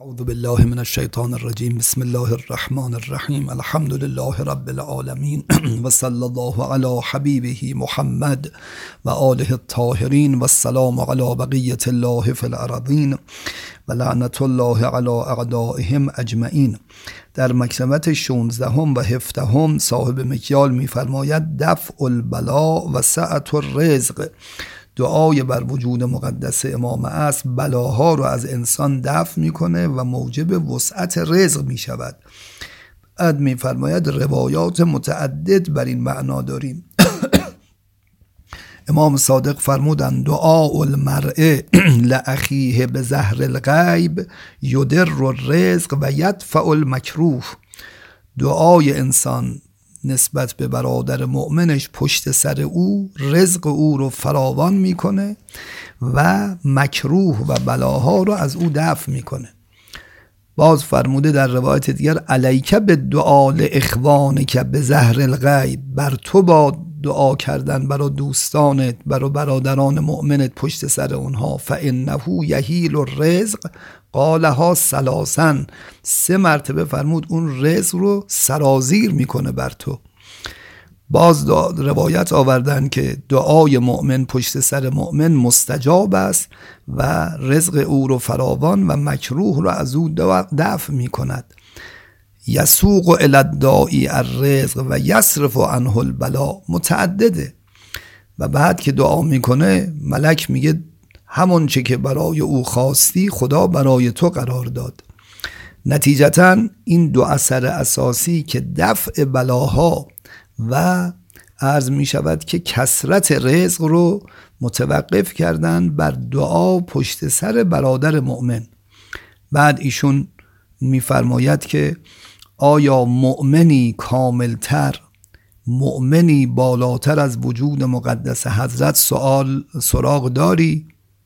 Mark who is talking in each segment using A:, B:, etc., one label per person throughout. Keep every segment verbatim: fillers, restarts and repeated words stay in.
A: اعوذ بالله من الشیطان الرجیم. بسم الله الرحمن الرحیم. الحمد لله رب العالمین و صلی الله علی حبیبه محمد و آله الطاهرین و السلام علی بقیة الله فی الارضین و لعنت الله علی اعدائهم اجمعین. در مکتبت شانزدهم و هفدهم صاحب مکیال می‌فرماید دفع البلا و سعة الرزق. دعای بر وجود مقدس امام عصر بلاها رو از انسان دفع میکنه و موجب وسعت رزق میشود. بعد میفرماید روایات متعدد بر این معنا داریم. امام صادق فرمودند دعاء المرء لاخیه بظهر الغیب یدر الرزق و یدفع المکروه. دعای انسان نسبت به برادر مؤمنش پشت سر او رزق او رو فراوان میکنه و مکروه و بلاها رو از او دفع میکنه. باز فرموده در روایت دیگر علیک بالدعاء لاخوانک بظهر الغیب، بر تو با دعا کردن برای دوستانت، برای برادران مؤمنت پشت سر اونها. فانه یحیل الرزق قالها ثلاثا، سه مرتبه فرمود اون رزق رو سرازیر میکنه بر تو. باز روایت آوردن که دعای مؤمن پشت سر مؤمن مستجاب است و رزق او رو فراوان و مکروه رو از او دفع میکند. یسوق الی الداعی الرزق و یصرف عنه البلا. متعدده. و بعد که دعا میکنه ملک میگه همون چه که برای او خواستی خدا برای تو قرار داد. نتیجتاً این دو اثر اساسی که دفع بلاها و عرض می شود که کثرت رزق رو متوقف کردن بر دعا پشت سر برادر مؤمن. بعد ایشون می فرماید که آیا مؤمنی کاملتر، مؤمنی بالاتر از وجود مقدس حضرت سوال سراغ داری؟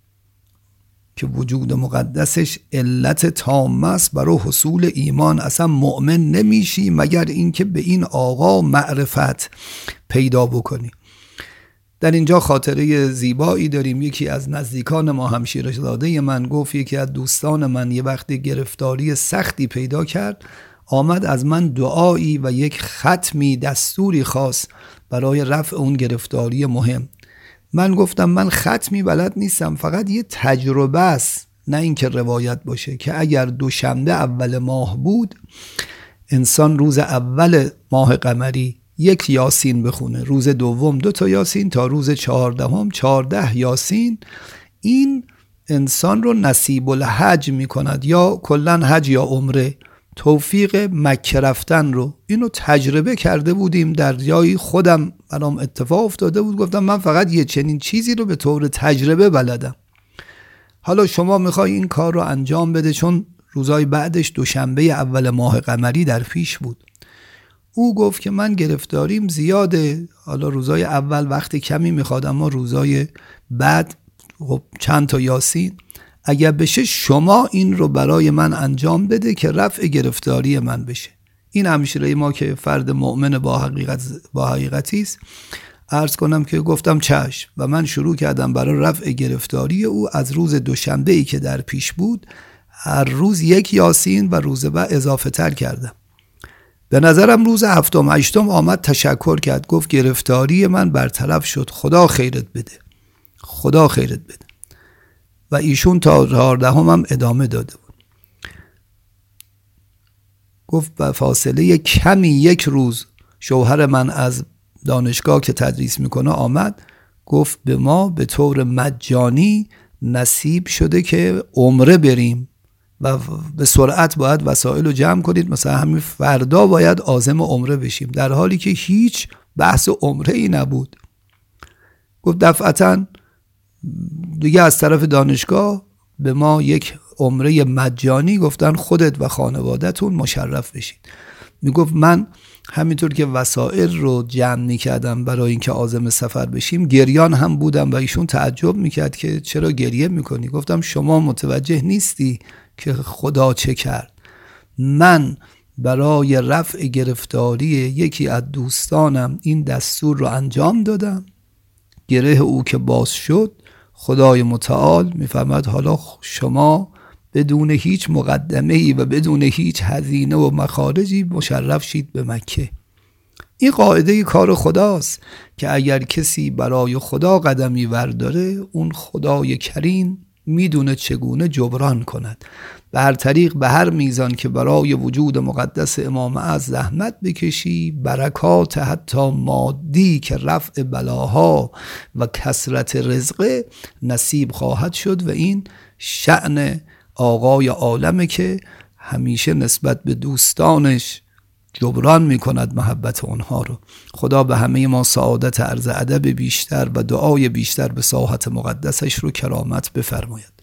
A: که وجود مقدسش علت تامه است برای حصول ایمان. اصلا مؤمن نمیشی مگر اینکه به این آقا معرفت پیدا بکنی. در اینجا خاطره زیبایی داریم. یکی از نزدیکان ما همشیره زاده من گفت یکی از دوستان من یه وقتی گرفتاری سختی پیدا کرد، آمد از من دعایی و یک ختمی دستوری خواست برای رفع اون گرفتاری مهم. من گفتم من ختمی بلد نیستم، فقط یه تجربه است، نه اینکه روایت باشه، که اگر دوشنبه اول ماه بود انسان روز اول ماه قمری یک یاسین بخونه، روز دوم دو تا یاسین، تا روز چهاردهم چهارده یاسین، این انسان رو نصیب الحج میکند یا کلن حج یا عمره، توفیق مکه رفتن رو. اینو تجربه کرده بودیم در جایی، خودم برام اتفاق افتاده بود. گفتم من فقط یه چنین چیزی رو به طور تجربه بلدم. حالا شما میخوای این کار رو انجام بده، چون روزای بعدش دوشنبه اول ماه قمری در پیش بود. او گفت که من گرفتاریم زیاده، حالا روزای اول وقت کمی میخواد اما روزای بعد خب چند تا یاسین، اگر بشه شما این رو برای من انجام بده که رفع گرفتاری من بشه. این همشیره ما که فرد مؤمن با حقیقت با حقیقتی است، عرض کنم که گفتم چشم و من شروع کردم برای رفع گرفتاری او. از روز دوشنبه ای که در پیش بود هر روز یک یاسین و روز بعد اضافه تر کردم. به نظرم روز هفتم هشتم آمد تشکر کرد، گفت گرفتاری من برطرف شد، خدا خیرت بده، خدا خیرت بده. و ایشون تا چهاردهم هم ادامه داده بود. گفت به فاصله کمی یک روز شوهر من از دانشگاه که تدریس میکنه آمد، گفت به ما به طور مجانی نصیب شده که عمره بریم و به سرعت باید وسایل رو جمع کنید، مثلا همین فردا باید عازم عمره بشیم، در حالی که هیچ بحث عمره ای نبود. گفت دفعتاً دیگه از طرف دانشگاه به ما یک عمره مجانی گفتن خودت و خانواده‌تون مشرف بشید. میگفت من همینطور که وسایل رو جمع میکردم برای اینکه عازم سفر بشیم گریان هم بودم و ایشون تعجب میکرد که چرا گریه میکنی؟ گفتم شما متوجه نیستی که خدا چه کرد. من برای رفع گرفتاری یکی از دوستانم این دستور رو انجام دادم، گره او که باز شد خدای متعال میفهمد حالا شما بدون هیچ مقدمه‌ای و بدون هیچ هزینه و مخارجی مشرف شید به مکه. این قاعده کار خداست که اگر کسی برای خدا قدمی ورداره، اون خدای کریم میدونه چگونه جبران کند. به هر طریق، به هر میزان که برای وجود مقدس امام از زحمت بکشی، برکات حتی مادی که رفع بلاها و کثرت رزق نصیب خواهد شد. و این شأن آقای عالمه که همیشه نسبت به دوستانش جبران میکند محبت اونها رو. خدا به همه ما سعادت عرض ادب بیشتر و دعای بیشتر به ساحت مقدسش رو کرامت بفرماید.